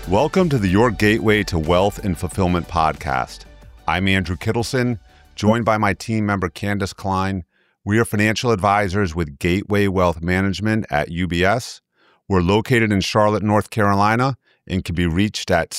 Welcome to the Your Gateway to Wealth and Fulfillment podcast. I'm Andrew Kittleson, joined by my team member Candace Klein. We are financial advisors with Gateway Wealth Management at UBS. We're located in Charlotte, North Carolina, and can be reached at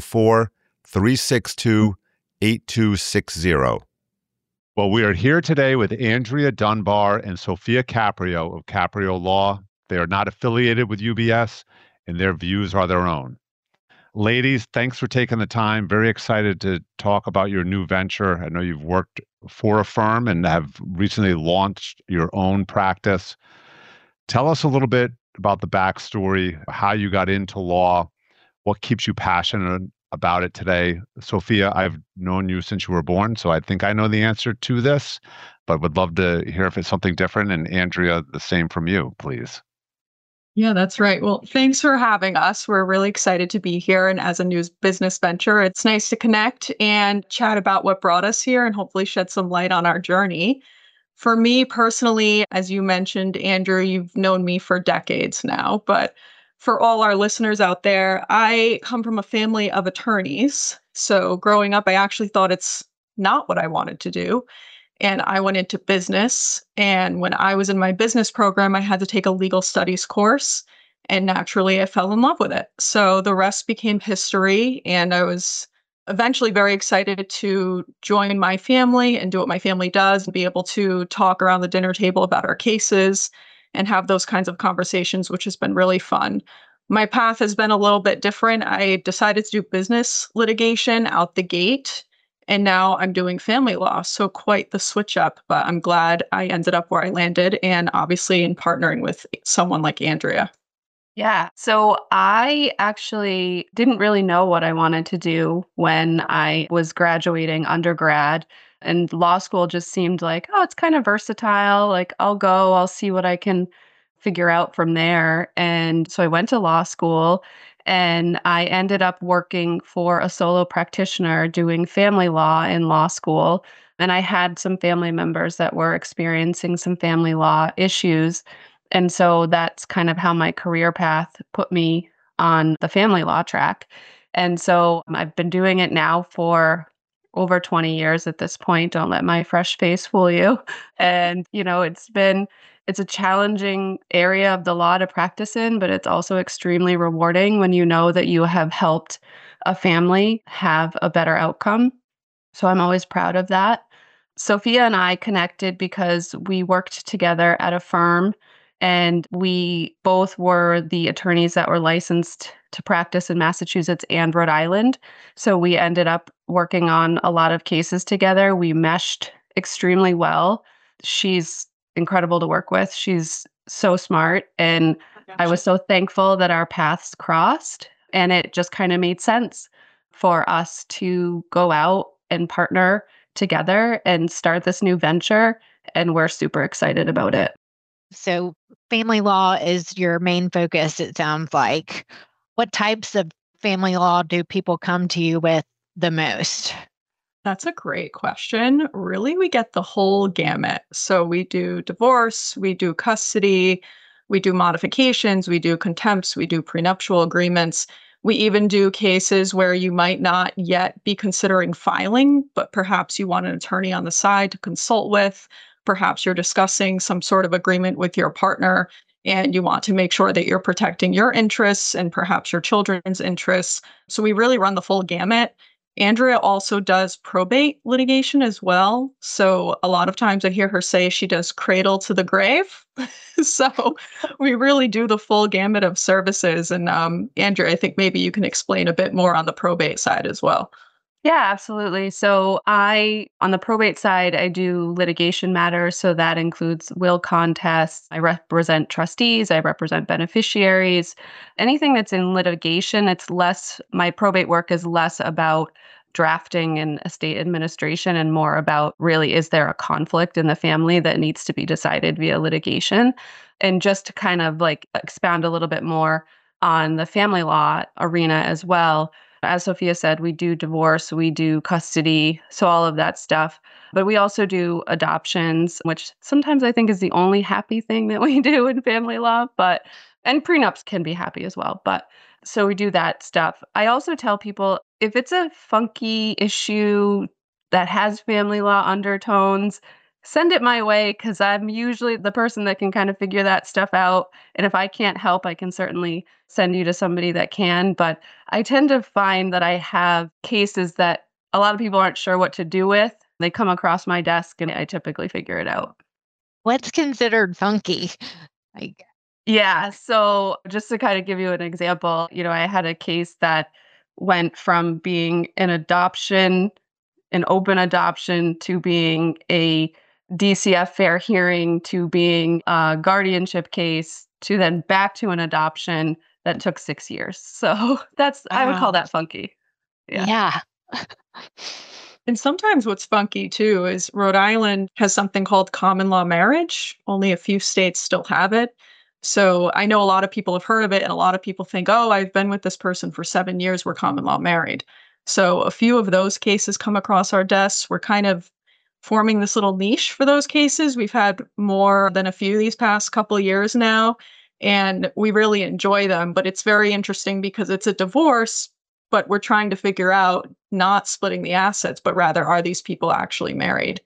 704-362-8260. Well, we are here today with Andrea Dunbar and Sophia Caprio of Caprio Law. They are not affiliated with UBS, and their views are their own. Ladies, thanks for taking the time. Very excited to talk about your new venture. I know you've worked for a firm and have recently launched your own practice. Tell us a little bit about the backstory, how you got into law, what keeps you passionate about it today. Sophia, I've known you since you were born, so I think I know the answer to this, but would love to hear if it's something different. And Andrea, the same from you, please. Yeah, that's right. Well, thanks for having us. We're really excited to be here. And as a new business venture, it's nice to connect and chat about what brought us here and hopefully shed some light on our journey. For me personally, as you mentioned, Andrew, you've known me for decades now. But for all our listeners out there, I come from a family of attorneys. So growing up, I actually thought it's not what I wanted to do. And I went into business. And when I was in my business program, I had to take a legal studies course. And naturally, I fell in love with it. So the rest became history. And I was eventually very excited to join my family and do what my family does and be able to talk around the dinner table about our cases and have those kinds of conversations, which has been really fun. My path has been a little bit different. I decided to do business litigation out the gate. And now I'm doing family law. So quite the switch up, but I'm glad I ended up where I landed and obviously in partnering with someone like Andrea. Yeah. So I actually didn't really know what I wanted to do when I was graduating undergrad. And law school just seemed like, oh, it's kind of versatile. Like, I'll see what I can figure out from there. And so I went to law school and I ended up working for a solo practitioner doing family law in law school. And I had some family members that were experiencing some family law issues. And so that's kind of how my career path put me on the family law track. And so I've been doing it now for over 20 years at this point. Don't let my fresh face fool you. And, it's a challenging area of the law to practice in, but it's also extremely rewarding when you know that you have helped a family have a better outcome. So I'm always proud of that. Sophia and I connected because we worked together at a firm and we both were the attorneys that were licensed to practice in Massachusetts and Rhode Island. So we ended up working on a lot of cases together. We meshed extremely well. She's incredible to work with. She's so smart. And I was so thankful that our paths crossed. And it just kind of made sense for us to go out and partner together and start this new venture. And we're super excited about it. So family law is your main focus, it sounds like. What types of family law do people come to you with the most? That's a great question. Really, we get the whole gamut. So we do divorce, we do custody, we do modifications, we do contempts, we do prenuptial agreements. We even do cases where you might not yet be considering filing, but perhaps you want an attorney on the side to consult with. Perhaps you're discussing some sort of agreement with your partner and you want to make sure that you're protecting your interests and perhaps your children's interests. So we really run the full gamut. Andrea also does probate litigation as well. So a lot of times I hear her say she does cradle to the grave. So we really do the full gamut of services. And Andrea, I think maybe you can explain a bit more on the probate side as well. Yeah, absolutely. So on the probate side, I do litigation matters. So that includes will contests. I represent trustees. I represent beneficiaries. Anything that's in litigation, my probate work is less about drafting and estate administration and more about really, is there a conflict in the family that needs to be decided via litigation? And just to kind of like expound a little bit more on the family law arena as well. As Sophia said, we do divorce, we do custody, so all of that stuff. But we also do adoptions, which sometimes I think is the only happy thing that we do in family law. But And prenups can be happy as well. But so we do that stuff. I also tell people if it's a funky issue that has family law undertones, send it my way because I'm usually the person that can kind of figure that stuff out. And if I can't help, I can certainly send you to somebody that can. But I tend to find that I have cases that a lot of people aren't sure what to do with. They come across my desk and I typically figure it out. What's considered funky? Like, Yeah. So just to kind of give you an example, I had a case that went from being an open adoption, to being a DCF fair hearing, to being a guardianship case, to then back to an adoption that took 6 years. So I would call wow. that funky. Yeah. Yeah. And sometimes what's funky too is Rhode Island has something called common law marriage. Only a few states still have it. So I know a lot of people have heard of it, and a lot of people think, oh, I've been with this person for 7 years. We're common law married. So a few of those cases come across our desks. We're kind of forming this little niche for those cases. We've had more than a few these past couple of years now, and we really enjoy them. But it's very interesting because it's a divorce, but we're trying to figure out not splitting the assets, but rather are these people actually married?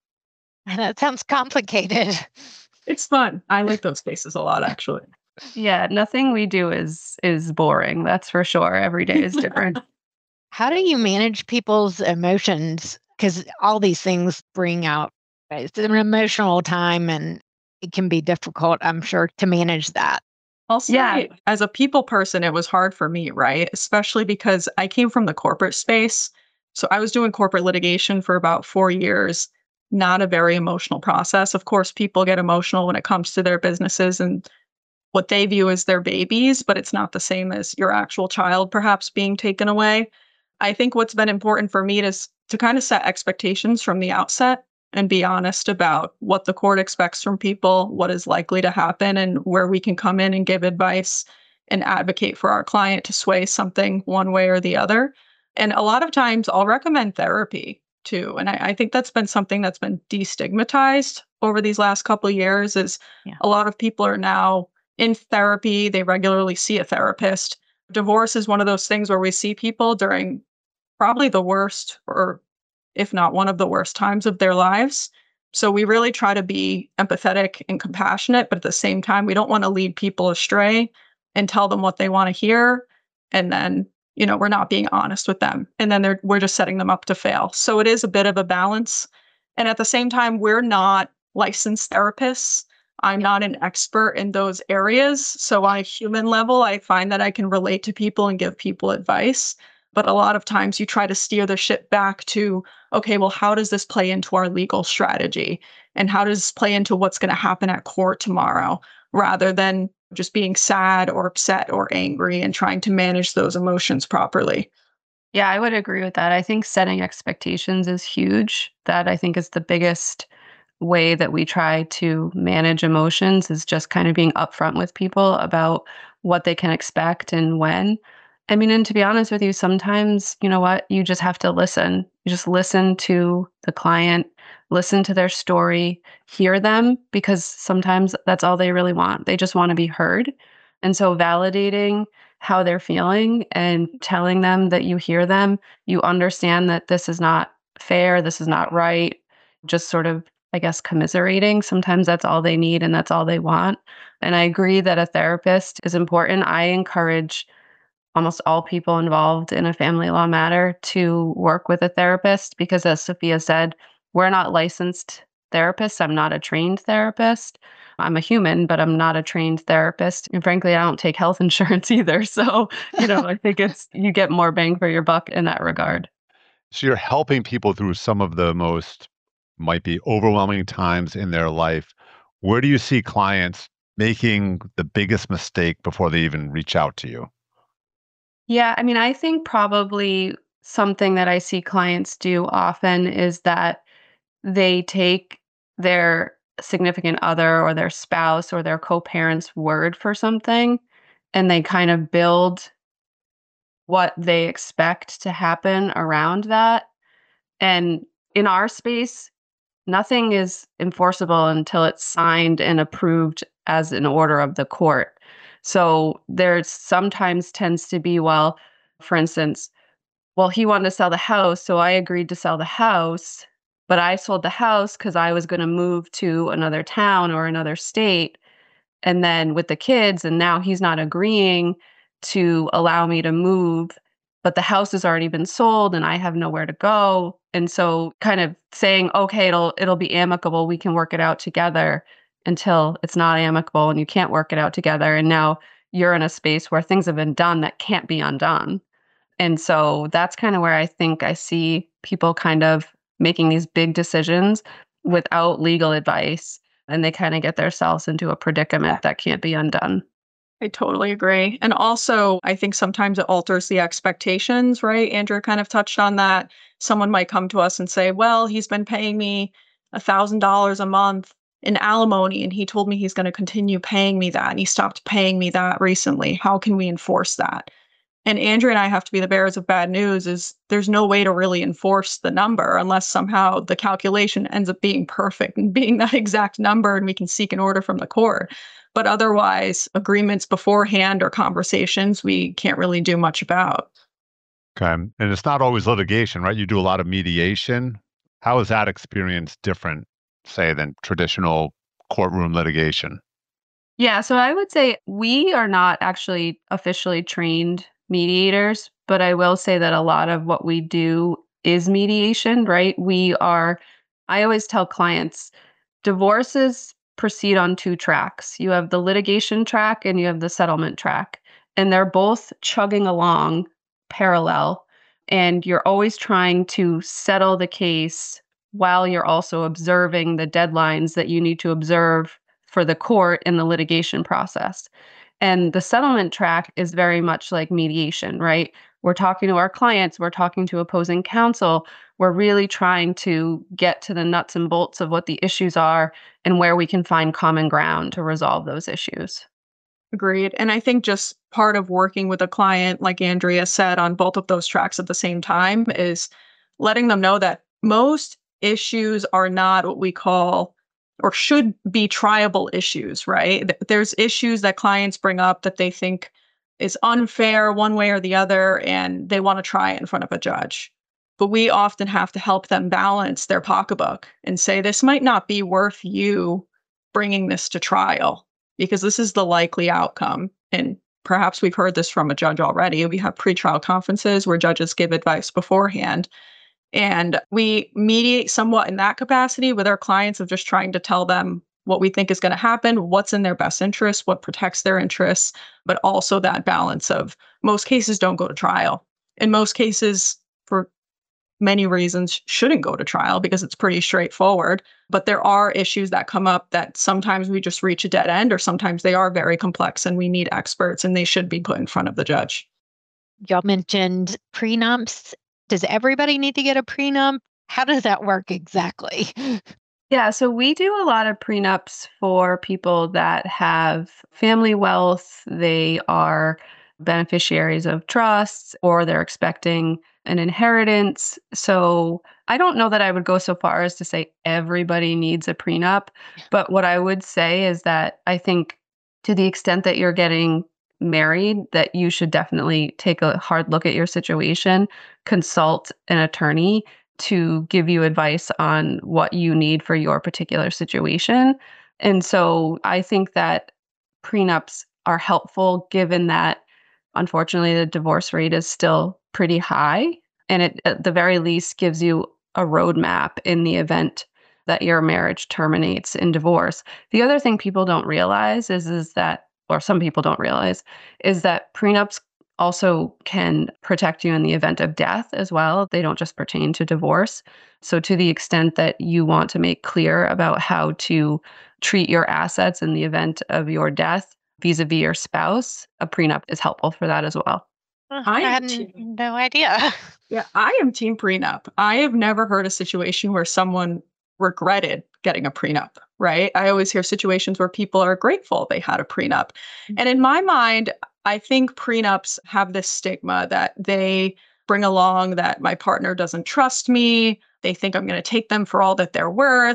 And that sounds complicated. It's fun. I like those cases a lot, actually. Yeah. Nothing we do is boring. That's for sure. Every day is different. How do you manage people's emotions? Because all these things bring out, it's an emotional time and it can be difficult, I'm sure, to manage that. I'll Yeah. say, as a people person, it was hard for me, right? Especially because I came from the corporate space. So I was doing corporate litigation for about 4 years, not a very emotional process. Of course, people get emotional when it comes to their businesses and what they view as their babies, but it's not the same as your actual child perhaps being taken away. I think what's been important for me is to kind of set expectations from the outset and be honest about what the court expects from people, what is likely to happen, and where we can come in and give advice and advocate for our client to sway something one way or the other. And a lot of times I'll recommend therapy too. And I think that's been something that's been destigmatized over these last couple of years is Yeah. a lot of people are now in therapy. They regularly see a therapist. Divorce is one of those things where we see people during probably the worst, or if not one of the worst times of their lives. So we really try to be empathetic and compassionate, but at the same time, we don't want to lead people astray and tell them what they want to hear. And then, we're not being honest with them. And then we're just setting them up to fail. So it is a bit of a balance. And at the same time, we're not licensed therapists. I'm not an expert in those areas. So on a human level, I find that I can relate to people and give people advice. But a lot of times you try to steer the ship back to, okay, well, how does this play into our legal strategy? And how does this play into what's going to happen at court tomorrow? Rather than just being sad or upset or angry and trying to manage those emotions properly. Yeah, I would agree with that. I think setting expectations is huge. That I think is the biggest way that we try to manage emotions is just kind of being upfront with people about what they can expect and when. I mean, and to be honest with you, sometimes, you know what, you just have to listen. You just listen to the client, listen to their story, hear them, because sometimes that's all they really want. They just want to be heard. And so validating how they're feeling and telling them that you hear them, you understand that this is not fair, this is not right, just sort of, I guess, commiserating. Sometimes that's all they need and that's all they want. And I agree that a therapist is important. I encourage almost all people involved in a family law matter to work with a therapist because, as Sophia said, we're not licensed therapists. I'm not a trained therapist. I'm a human, but I'm not a trained therapist. And frankly, I don't take health insurance either. So, I think you get more bang for your buck in that regard. So you're helping people through some of the most might be overwhelming times in their life. Where do you see clients making the biggest mistake before they even reach out to you? Yeah, I mean, I think probably something that I see clients do often is that they take their significant other or their spouse or their co-parent's word for something and they kind of build what they expect to happen around that. And in our space, nothing is enforceable until it's signed and approved as an order of the court. So there sometimes tends to be, well, for instance, well, he wanted to sell the house, so I agreed to sell the house, but I sold the house because I was going to move to another town or another state. And then with the kids, and now he's not agreeing to allow me to move, but the house has already been sold and I have nowhere to go. And so kind of saying, okay, it'll be amicable. We can work it out together until it's not amicable and you can't work it out together. And now you're in a space where things have been done that can't be undone. And so that's kind of where I think I see people kind of making these big decisions without legal advice, and they kind of get themselves into a predicament that can't be undone. I totally agree. And also, I think sometimes it alters the expectations, right? Andrea kind of touched on that. Someone might come to us and say, well, he's been paying me $1,000 a month in alimony, and he told me he's going to continue paying me that, and he stopped paying me that recently. How can we enforce that? And Andrea and I have to be the bearers of bad news is there's no way to really enforce the number unless somehow the calculation ends up being perfect and being that exact number and we can seek an order from the court. But otherwise, agreements beforehand or conversations, we can't really do much about. Okay. And it's not always litigation, right? You do a lot of mediation. How is that experience different, say, than traditional courtroom litigation? Yeah, so I would say we are not actually officially trained mediators, but I will say that a lot of what we do is mediation, right? I always tell clients, divorces proceed on two tracks. You have the litigation track and you have the settlement track, and they're both chugging along parallel. And you're always trying to settle the case while you're also observing the deadlines that you need to observe for the court in the litigation process. And the settlement track is very much like mediation, right? We're talking to our clients, we're talking to opposing counsel, we're really trying to get to the nuts and bolts of what the issues are and where we can find common ground to resolve those issues. Agreed. And I think just part of working with a client, like Andrea said, on both of those tracks at the same time is letting them know that most issues are not what we call or should be triable issues, right? There's issues that clients bring up that they think is unfair one way or the other, and they want to try it in front of a judge. But we often have to help them balance their pocketbook and say, this might not be worth you bringing this to trial because this is the likely outcome. And perhaps we've heard this from a judge already. We have pretrial conferences where judges give advice beforehand. And we mediate somewhat in that capacity with our clients of just trying to tell them what we think is going to happen, what's in their best interest, what protects their interests, but also that balance of most cases don't go to trial. In most cases, for many reasons, shouldn't go to trial because it's pretty straightforward. But there are issues that come up that sometimes we just reach a dead end, or sometimes they are very complex and we need experts and they should be put in front of the judge. Y'all mentioned prenups. Does everybody need to get a prenup? How does that work exactly? Yeah, so we do a lot of prenups for people that have family wealth. They are beneficiaries of trusts or they're expecting an inheritance. So I don't know that I would go so far as to say everybody needs a prenup. But what I would say is that I think to the extent that you're getting married, that you should definitely take a hard look at your situation, consult an attorney to give you advice on what you need for your particular situation. And so I think that prenups are helpful given that unfortunately the divorce rate is still pretty high. And it at the very least gives you a roadmap in the event that your marriage terminates in divorce. The other thing people don't realize is that, or some people don't realize, is that prenups also can protect you in the event of death as well. They don't just pertain to divorce. So to the extent that you want to make clear about how to treat your assets in the event of your death vis-a-vis your spouse, a prenup is helpful for that as well. I had no idea. Yeah, I am team prenup. I have never heard a situation where someone regretted getting a prenup, right? I always hear situations where people are grateful they had a prenup. And in my mind, I think prenups have this stigma that they bring along that my partner doesn't trust me. They think I'm going to take them for all that they're worth.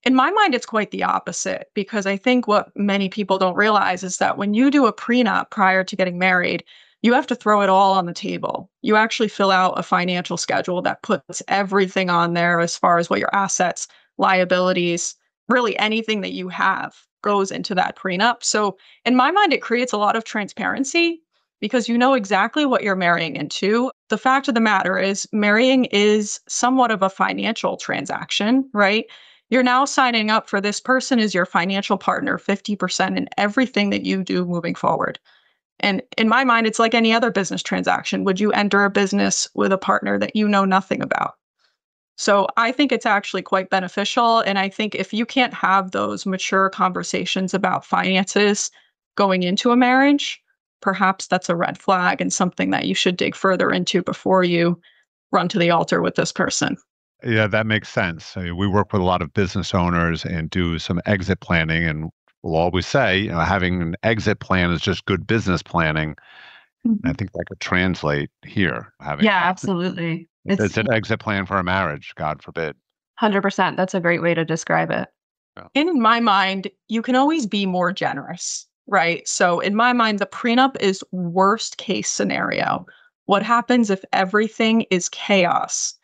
In my mind, it's quite the opposite because I think what many people don't realize is that when you do a prenup prior to getting married, you have to throw it all on the table. You actually fill out a financial schedule that puts everything on there as far as what your assets, liabilities, really anything that you have goes into that prenup. So, in my mind, it creates a lot of transparency because you know exactly what you're marrying into. The fact of the matter is, marrying is somewhat of a financial transaction, right? You're now signing up for this person as your financial partner, 50% in everything that you do moving forward. And in my mind, it's like any other business transaction. Would you enter a business with a partner that you know nothing about? So I think it's actually quite beneficial. And I think if you can't have those mature conversations about finances going into a marriage, perhaps that's a red flag and something that you should dig further into before you run to the altar with this person. Yeah, that makes sense. I mean, we work with a lot of business owners and do some exit planning, and we'll always say, having an exit plan is just good business planning. And I Mhm. think that could translate here. Having Yeah, absolutely. it's It's an exit plan for a marriage, God forbid. 100%. That's a great way to describe it. Yeah. And in my mind, you can always be more generous, right? So in my mind, the prenup is worst case scenario. What happens if everything is chaos?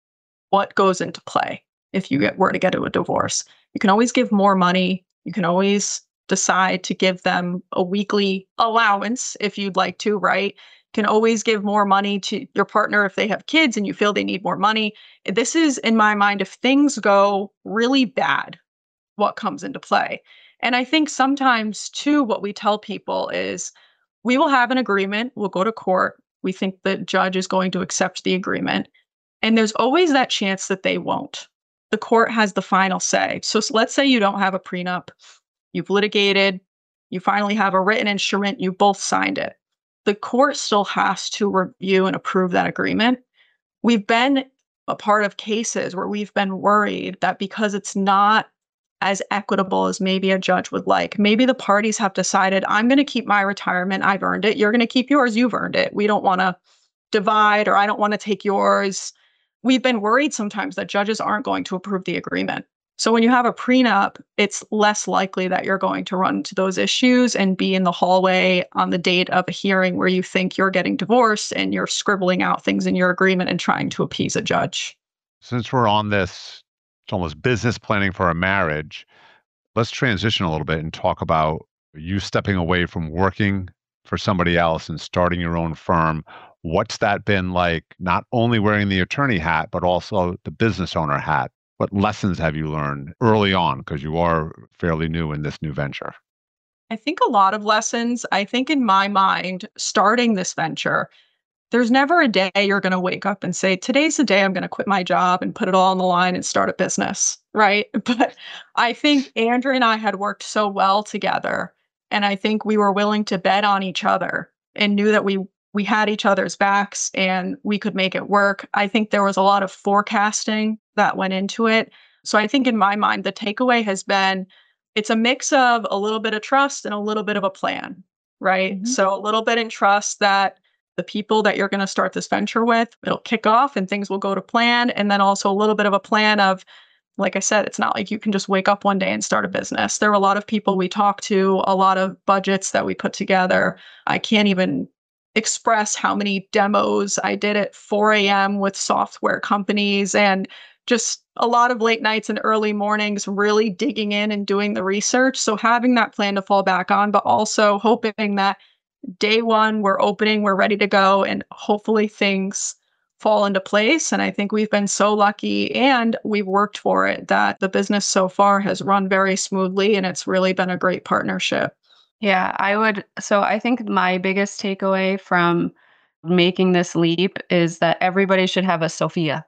What goes into play if you were to get to a divorce? You can always give more money. You can always decide to give them a weekly allowance if you'd like to, right? You can always give more money to your partner if they have kids and you feel they need more money. This is, in my mind, if things go really bad, what comes into play. And I think sometimes, too, what we tell people is we will have an agreement, we'll go to court. We think the judge is going to accept the agreement. And there's always that chance that they won't. The court has the final say. So let's say you don't have a prenup, you've litigated, you finally have a written instrument, you both signed it. The court still has to review and approve that agreement. We've been a part of cases where we've been worried that because it's not as equitable as maybe a judge would like, maybe the parties have decided, I'm going to keep my retirement, I've earned it. You're going to keep yours, you've earned it. We don't want to divide, or I don't want to take yours. We've been worried sometimes that judges aren't going to approve the agreement. So when you have a prenup, it's less likely that you're going to run into those issues and be in the hallway on the date of a hearing where you think you're getting divorced and you're scribbling out things in your agreement and trying to appease a judge. Since we're on this, it's almost business planning for a marriage. Let's transition a little bit and talk about you stepping away from working for somebody else and starting your own firm. What's that been like, not only wearing the attorney hat, but also the business owner hat? What lessons have you learned early on? Because you are fairly new in this new venture. I think a lot of lessons. I think in my mind, starting this venture, there's never a day you're going to wake up and say, today's the day I'm going to quit my job and put it all on the line and start a business, right? But I think Andrew and I had worked so well together. And I think we were willing to bet on each other and knew that we had each other's backs and we could make it work. I think there was a lot of forecasting that went into it. So I think in my mind, the takeaway has been it's a mix of a little bit of trust and a little bit of a plan, right? Mhm. So a little bit in trust that the people that you're going to start this venture with, it'll kick off and things will go to plan. And then also a little bit of a plan of, like I said, it's not like you can just wake up one day and start a business. There are a lot of people we talk to, a lot of budgets that we put together. I can't even express how many demos I did at 4 a.m. with software companies and just a lot of late nights and early mornings really digging in and doing the research. So having that plan to fall back on, but also hoping that day one, we're opening, we're ready to go, and hopefully things fall into place. And I think we've been so lucky and we've worked for it that the business so far has run very smoothly and it's really been a great partnership. Yeah, I would. So I think my biggest takeaway from making this leap is that everybody should have a Sophia.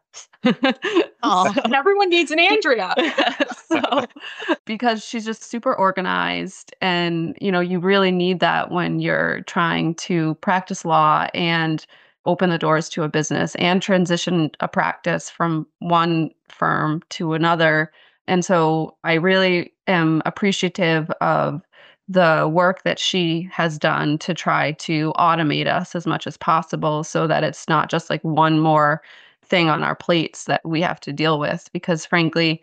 Oh, So, Everyone needs an Andrea. so because she's just super organized and you really need that when you're trying to practice law and open the doors to a business and transition a practice from one firm to another. And so I really am appreciative of the work that she has done to try to automate us as much as possible so that it's not just like one more thing on our plates that we have to deal with, because frankly,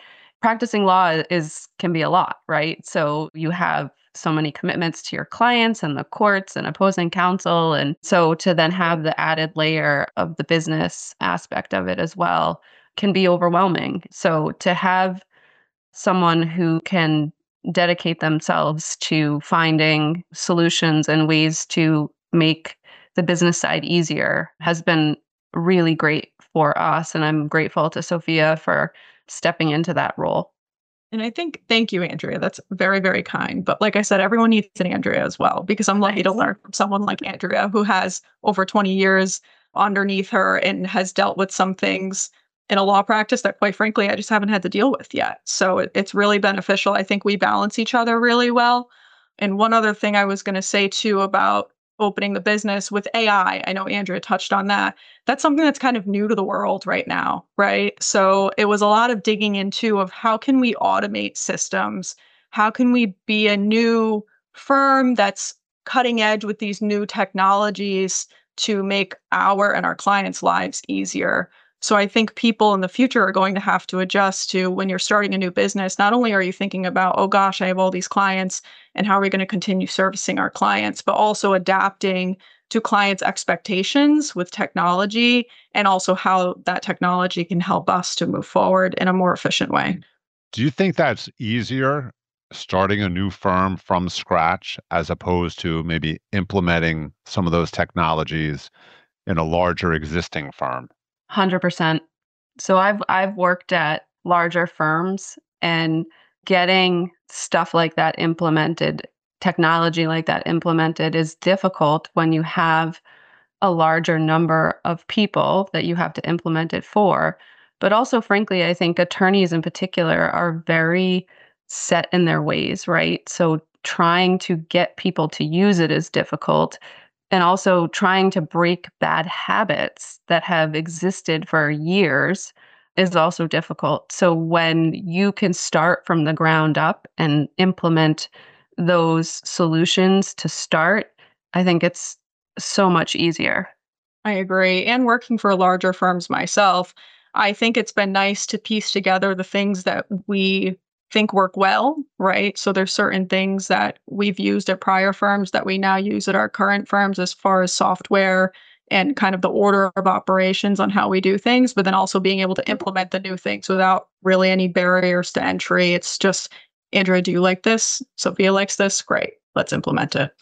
practicing law is can be a lot, right? So you have so many commitments to your clients and the courts and opposing counsel. And so to then have the added layer of the business aspect of it as well can be overwhelming. So to have someone who can dedicate themselves to finding solutions and ways to make the business side easier has been really great for us. And I'm grateful to Sophia for stepping into that role. And I think, thank you, Andrea. That's very, very kind. But like I said, everyone needs an Andrea as well, because I'm lucky to Nice. learn from someone like Andrea who has over 20 years underneath her and has dealt with some things in a law practice that, quite frankly, I just haven't had to deal with yet. So it's really beneficial. I think we balance each other really well. And one other thing I was going to say too about opening the business with AI, I know Andrea touched on that. That's something that's kind of new to the world right now, right? So it was a lot of digging into of how can we automate systems? How can we be a new firm that's cutting edge with these new technologies to make our and our clients' lives easier? So I think people in the future are going to have to adjust to when you're starting a new business. Not only are you thinking about, oh gosh, I have all these clients and how are we going to continue servicing our clients, but also adapting to clients' expectations with technology and also how that technology can help us to move forward in a more efficient way. Do you think that's easier starting a new firm from scratch as opposed to maybe implementing some of those technologies in a larger existing firm? 100%. So I've worked at larger firms, and getting stuff like that implemented, technology like that implemented is difficult when you have a larger number of people that you have to implement it for. But also, frankly, I think attorneys in particular are very set in their ways, right? So trying to get people to use it is difficult. And also trying to break bad habits that have existed for years is also difficult. So when you can start from the ground up and implement those solutions to start, I think it's so much easier. I agree. And working for larger firms myself, I think it's been nice to piece together the things that we think work well, right? So there's certain things that we've used at prior firms that we now use at our current firms as far as software and kind of the order of operations on how we do things, but then also being able to implement the new things without really any barriers to entry. It's just, Andrea, do you like this? Sophia likes this? Great. Let's implement it.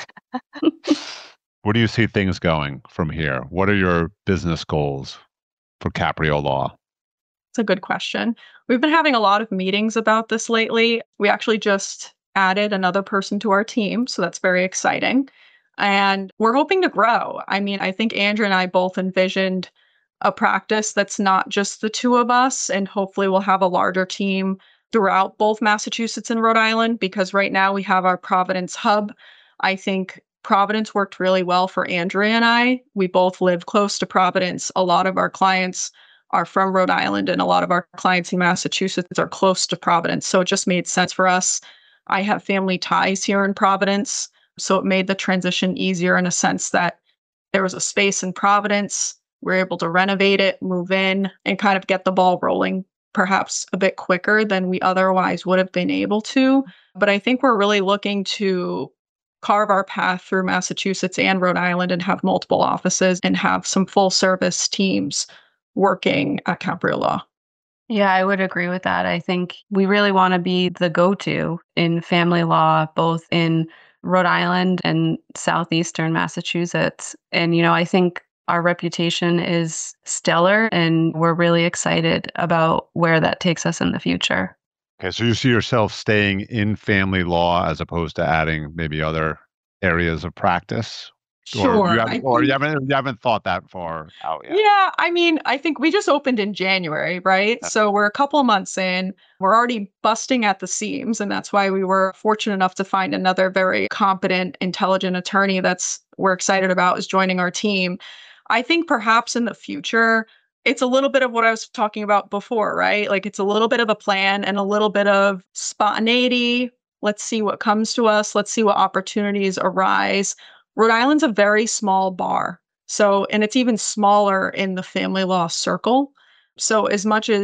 Where do you see things going from here? What are your business goals for Caprio Law? It's a good question. We've been having a lot of meetings about this lately. We actually just added another person to our team, so that's very exciting. And we're hoping to grow. I mean, I think Andrea and I both envisioned a practice that's not just the two of us, and hopefully we'll have a larger team throughout both Massachusetts and Rhode Island, because right now we have our Providence hub. I think Providence worked really well for Andrea and I. We both live close to Providence. A lot of our clients are from Rhode Island, and a lot of our clients in Massachusetts are close to Providence. So it just made sense for us. I have family ties here in Providence. So it made the transition easier in a sense that there was a space in Providence. We're able to renovate it, move in, and kind of get the ball rolling perhaps a bit quicker than we otherwise would have been able to. But I think we're really looking to carve our path through Massachusetts and Rhode Island and have multiple offices and have some full service teams working at Caprio Law. Yeah, I would agree with that. I think we really want to be the go-to in family law, both in Rhode Island and southeastern Massachusetts. And, I think our reputation is stellar, and we're really excited about where that takes us in the future. Okay, so you see yourself staying in family law as opposed to adding maybe other areas of practice? Sure. You haven't thought that far out yet. Yeah, I mean, I think we just opened in January, right? So we're a couple of months in. We're already busting at the seams, and that's why we were fortunate enough to find another very competent, intelligent attorney that's we're excited about is joining our team. I think perhaps in the future, it's a little bit of what I was talking about before, right? Like it's a little bit of a plan and a little bit of spontaneity. Let's see what comes to us. Let's see what opportunities arise. Rhode Island's a very small bar. So, and it's even smaller in the family law circle. So, as much as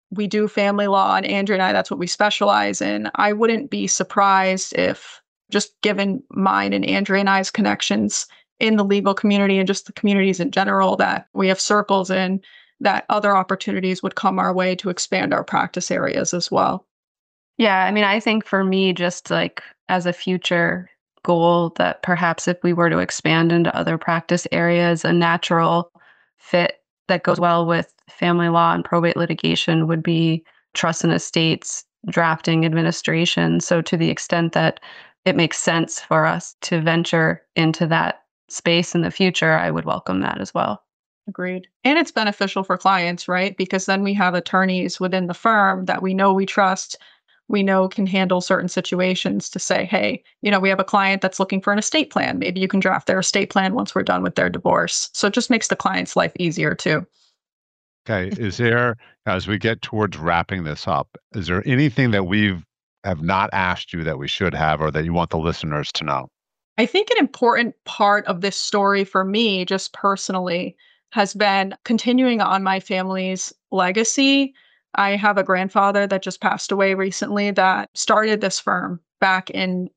We do family law, and Andrea and I, that's what we specialize in. I wouldn't be surprised if, just given mine and Andrea and I's connections in the legal community and just the communities in general that we have circles in, that other opportunities would come our way to expand our practice areas as well. Yeah, I mean, I think for me, just like as a future goal, that perhaps if we were to expand into other practice areas, a natural fit that goes well with family law and probate litigation would be trust and estates, drafting, administration. So, to the extent that it makes sense for us to venture into that space in the future, I would welcome that as well. Agreed. And it's beneficial for clients, right? Because then we have attorneys within the firm that we trust, we know can handle certain situations to say, hey, we have a client that's looking for an estate plan. Maybe you can draft their estate plan once we're done with their divorce. So it just makes the client's life easier too. Okay. Is there, as we get towards wrapping this up, is there anything that we have not asked you that we should have or that you want the listeners to know? I think an important part of this story for me, just personally, has been continuing on my family's legacy. I have a grandfather that just passed away recently that started this firm back in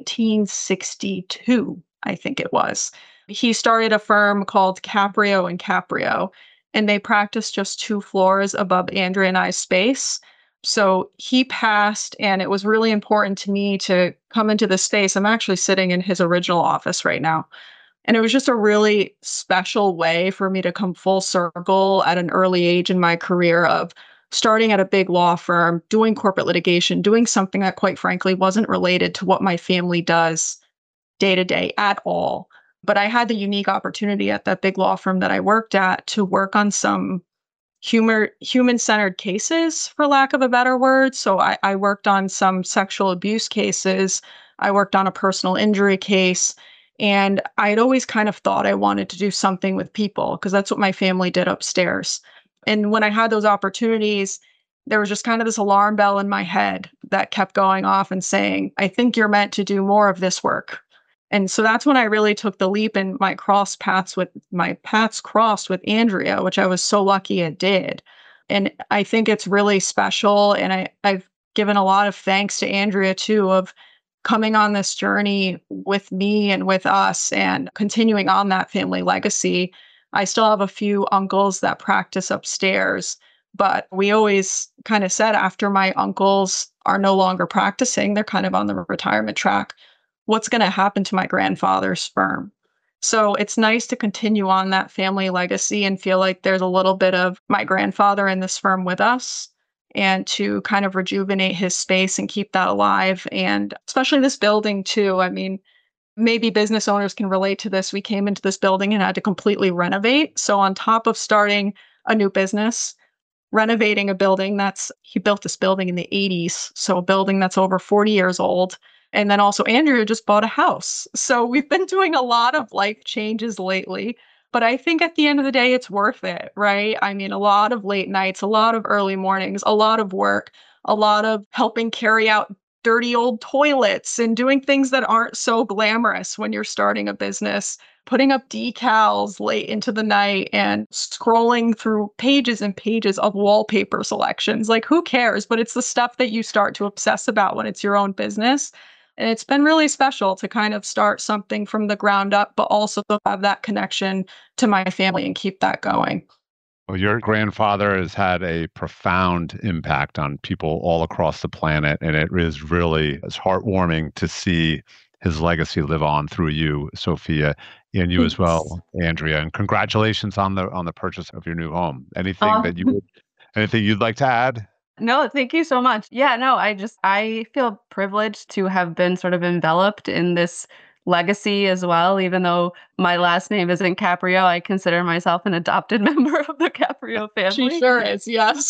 1962, I think it was. He started a firm called Caprio and Caprio, and they practiced just 2 floors above Andrea and I's space. So he passed, and it was really important to me to come into this space. I'm actually sitting in his original office right now. And it was just a really special way for me to come full circle at an early age in my career of starting at a big law firm, doing corporate litigation, doing something that, quite frankly, wasn't related to what my family does day to day at all. But I had the unique opportunity at that big law firm that I worked at to work on some human-centered cases, for lack of a better word. So I worked on some sexual abuse cases. I worked on a personal injury case. And I'd always kind of thought I wanted to do something with people because that's what my family did upstairs. And when I had those opportunities, there was just kind of this alarm bell in my head that kept going off and saying, I think you're meant to do more of this work. And so that's when I really took the leap and my paths crossed with Andrea, which I was so lucky it did. And I think it's really special. And I've given a lot of thanks to Andrea too, of coming on this journey with me and with us and continuing on that family legacy. I still have a few uncles that practice upstairs, but we always kind of said after my uncles are no longer practicing, they're kind of on the retirement track, what's going to happen to my grandfather's firm? So it's nice to continue on that family legacy and feel like there's a little bit of my grandfather in this firm with us and to kind of rejuvenate his space and keep that alive. And especially this building, too. I mean, maybe business owners can relate to this. We came into this building and had to completely renovate. So, on top of starting a new business, renovating a building he built this building in the 80s. So, a building that's over 40 years old. And then also, Andrea just bought a house. So, we've been doing a lot of life changes lately. But I think at the end of the day, it's worth it, right? I mean, a lot of late nights, a lot of early mornings, a lot of work, a lot of helping carry out dirty old toilets and doing things that aren't so glamorous when you're starting a business, putting up decals late into the night and scrolling through pages and pages of wallpaper selections. Like, who cares? But it's the stuff that you start to obsess about when it's your own business. And it's been really special to kind of start something from the ground up, but also to have that connection to my family and keep that going. Well, your grandfather has had a profound impact on people all across the planet, and it's heartwarming to see his legacy live on through you, Sophia, and you as Thanks. well, Andrea. And congratulations on the purchase of your new home. Oh, Anything you'd like to add? no, thank you so much. Yeah, no, I feel privileged to have been sort of enveloped in this legacy as well. Even though my last name isn't Caprio, I consider myself an adopted member of the Caprio She family. sure is, yes.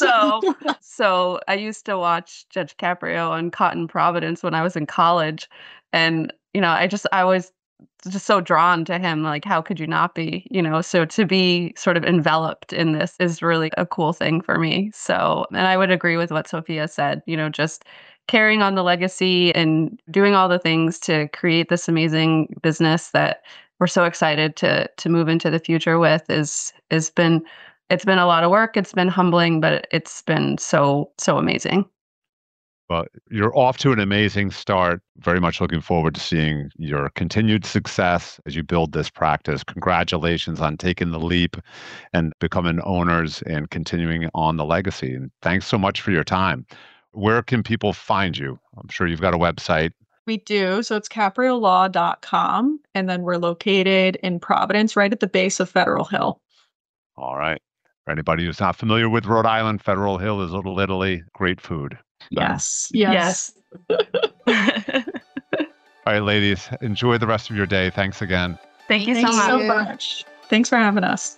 So I used to watch Judge Caprio on Caught in Providence when I was in college, and I was just so drawn to him. Like, how could you not be? So to be sort of enveloped in this is really a cool thing for me. So, and I would agree with what Sophia said. Just carrying on the legacy and doing all the things to create this amazing business that we're so excited to move into the future with is has been It's been a lot of work. It's been humbling, but it's been so amazing. Well, you're off to an amazing start. Very much looking forward to seeing your continued success as you build this practice. Congratulations on taking the leap and becoming owners and continuing on the legacy. And thanks so much for your time. Where can people find you? I'm sure you've got a website. We do. So it's capriolaw.com. And then we're located in Providence, right at the base of Federal Hill. All right. For anybody who's not familiar with Rhode Island, Federal Hill is Little Italy. Great food. Yes. All right, ladies, enjoy the rest of your day. Thanks again. Thank you so Thanks much. so much. Thanks for having us.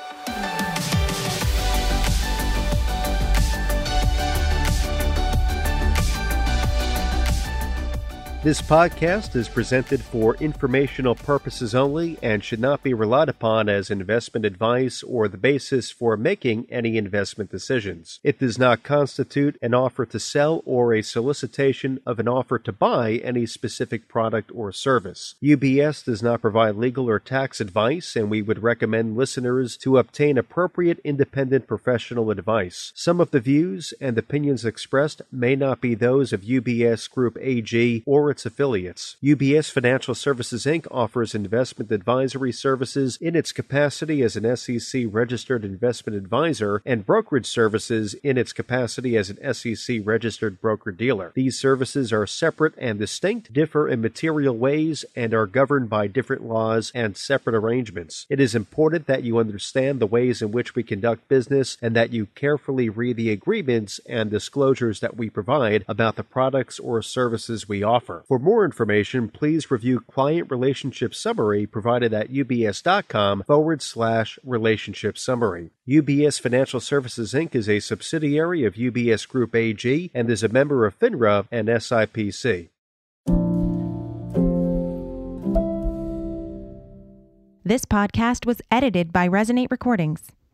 This podcast is presented for informational purposes only and should not be relied upon as investment advice or the basis for making any investment decisions. It does not constitute an offer to sell or a solicitation of an offer to buy any specific product or service. UBS does not provide legal or tax advice, and we would recommend listeners to obtain appropriate independent professional advice. Some of the views and opinions expressed may not be those of UBS Group AG or its affiliates. UBS Financial Services Inc. offers investment advisory services in its capacity as an SEC-registered investment advisor and brokerage services in its capacity as an SEC-registered broker-dealer. These services are separate and distinct, differ in material ways, and are governed by different laws and separate arrangements. It is important that you understand the ways in which we conduct business and that you carefully read the agreements and disclosures that we provide about the products or services we offer. For more information, please review Client Relationship Summary provided at ubs.com/relationship summary. UBS Financial Services Inc. is a subsidiary of UBS Group AG and is a member of FINRA and SIPC. This podcast was edited by Resonate Recordings.